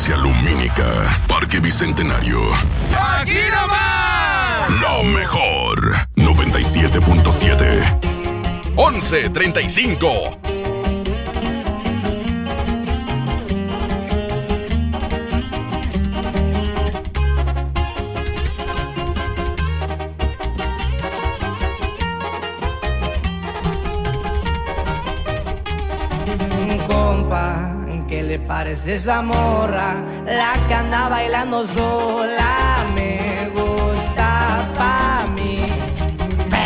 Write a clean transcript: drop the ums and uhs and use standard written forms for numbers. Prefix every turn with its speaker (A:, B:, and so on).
A: Farmacia Lumínica, Parque Bicentenario.
B: ¡Aquí nomás!
A: Lo mejor. 97.7.
B: 11:35.
C: Compa, ¿qué le parece esa morra? La que anda bailando sola. Me